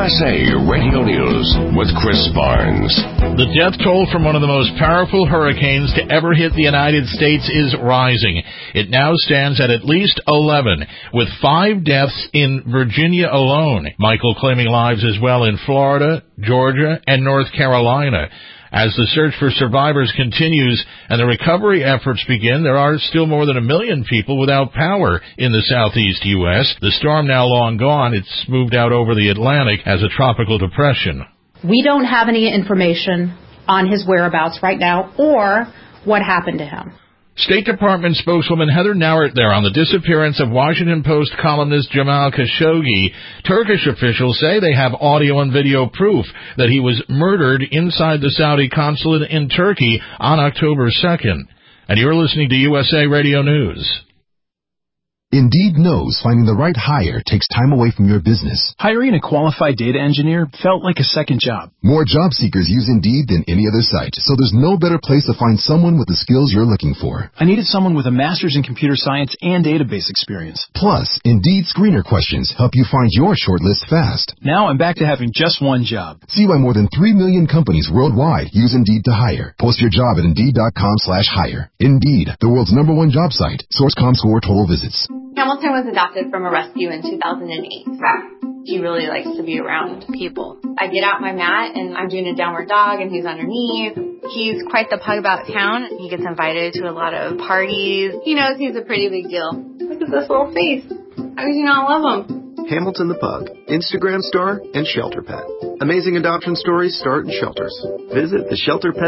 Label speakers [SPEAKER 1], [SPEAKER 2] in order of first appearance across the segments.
[SPEAKER 1] USA Radio News with Chris Barnes.
[SPEAKER 2] The death toll from one of the most powerful hurricanes to ever hit the United States is rising. It now stands at least 11, with 5 deaths in Virginia alone. Michael claiming lives as well in Florida, Georgia, and North Carolina. As the search for survivors continues and the recovery efforts begin, there are still more than 1 million people without power in the southeast U.S. The storm now long gone. It's moved out over the Atlantic as a tropical depression.
[SPEAKER 3] We don't have any information on his whereabouts right now or what happened to him.
[SPEAKER 2] State Department spokeswoman Heather Nauert there on the disappearance of Washington Post columnist Jamal Khashoggi. Turkish officials say they have audio and video proof that he was murdered inside the Saudi consulate in Turkey on October 2nd. And you're listening to USA Radio News.
[SPEAKER 4] Indeed knows finding the right hire takes time away from your business.
[SPEAKER 5] Hiring a qualified data engineer felt like a second job.
[SPEAKER 4] More job seekers use Indeed than any other site, so there's no better place to find someone with the skills you're looking for.
[SPEAKER 5] I needed someone with a master's in computer science and database experience.
[SPEAKER 4] Plus, Indeed screener questions help you find your shortlist fast.
[SPEAKER 5] Now I'm back to having just one job.
[SPEAKER 4] See why more than 3 million companies worldwide use Indeed to hire. Post your job at Indeed.com/hire. Indeed, the world's #1 job site. Source.com score total visits.
[SPEAKER 6] Hamilton was adopted from a rescue in 2008. He really likes to be around people. I get out my mat and I'm doing a downward dog and he's underneath. He's quite the pug about town. He gets invited to a lot of parties. He knows he's a pretty big deal. Look at this little face. How could you not love him?
[SPEAKER 7] Hamilton the Pug, Instagram star, and Shelter Pet. Amazing adoption stories start in shelters. Visit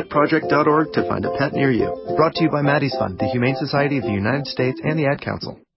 [SPEAKER 7] theshelterpetproject.org to find a pet near you. Brought to you by Maddie's Fund, the Humane Society of the United States, and the Ad Council.